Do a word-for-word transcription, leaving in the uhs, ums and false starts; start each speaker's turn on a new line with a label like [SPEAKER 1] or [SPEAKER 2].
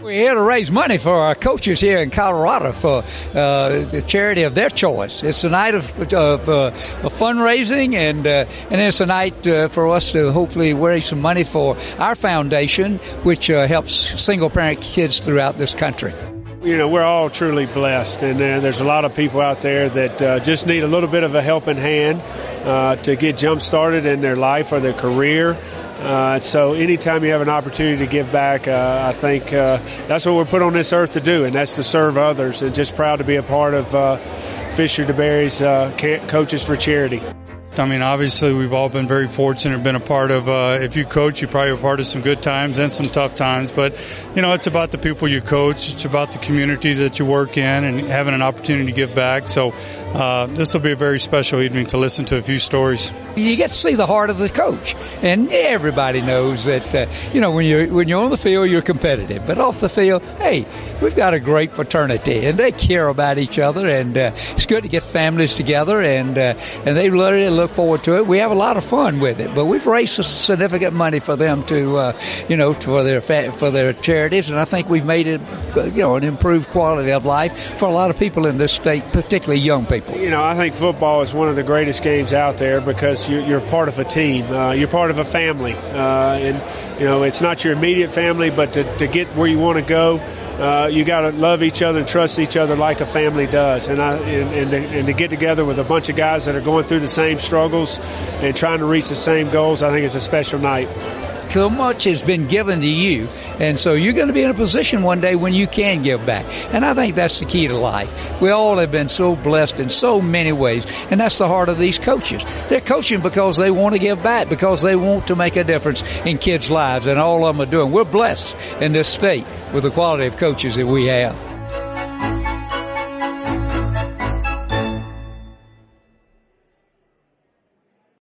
[SPEAKER 1] We're here to raise money for our coaches here in Colorado for uh, the charity of their choice. It's a night of, of, uh, of fundraising, and uh, and it's a night uh, for us to hopefully raise some money for our foundation, which uh, helps single-parent kids throughout this country.
[SPEAKER 2] You know, we're all truly blessed, and uh, there's a lot of people out there that uh, just need a little bit of a helping hand uh, to get jump-started in their life or their career. Uh, so anytime you have an opportunity to give back, uh, I think uh, that's what we're put on this earth to do, and that's to serve others. And just proud to be a part of uh, Fisher DeBerry's uh, Coaches for Charity.
[SPEAKER 3] I mean, obviously, we've all been very fortunate, been a part of, uh, if you coach, you probably are part of some good times and some tough times. But, you know, it's about the people you coach. It's about the community that you work in and having an opportunity to give back. So uh, this will be a very special evening to listen to a few stories.
[SPEAKER 1] You get to see the heart of the coach. And everybody knows that, uh, you know, when you're, when you're on the field, you're competitive. But off the field, hey, we've got a great fraternity, and they care about each other. And uh, it's good to get families together, and, uh, and they literally look forward to it. We have a lot of fun with it, but we've raised significant money for them to, uh, you know, for their for their charities, and I think we've made it, you know, an improved quality of life for a lot of people in this state, particularly young people.
[SPEAKER 2] You know, I think football is one of the greatest games out there because you're, you're part of a team, uh, you're part of a family, uh, and you know, it's not your immediate family, but to, to get where you want to go. Uh, you got to love each other and trust each other like a family does, and I and, and, to, and to get together with a bunch of guys that are going through the same struggles and trying to reach the same goals, I think it's a special night.
[SPEAKER 1] So much has been given to you, and so you're going to be in a position one day when you can give back. And I think that's the key to life. We all have been so blessed in so many ways, and that's the heart of these coaches. They're coaching because they want to give back, because they want to make a difference in kids' lives, and all of them are doing. We're blessed in this state with the quality of coaches that we have.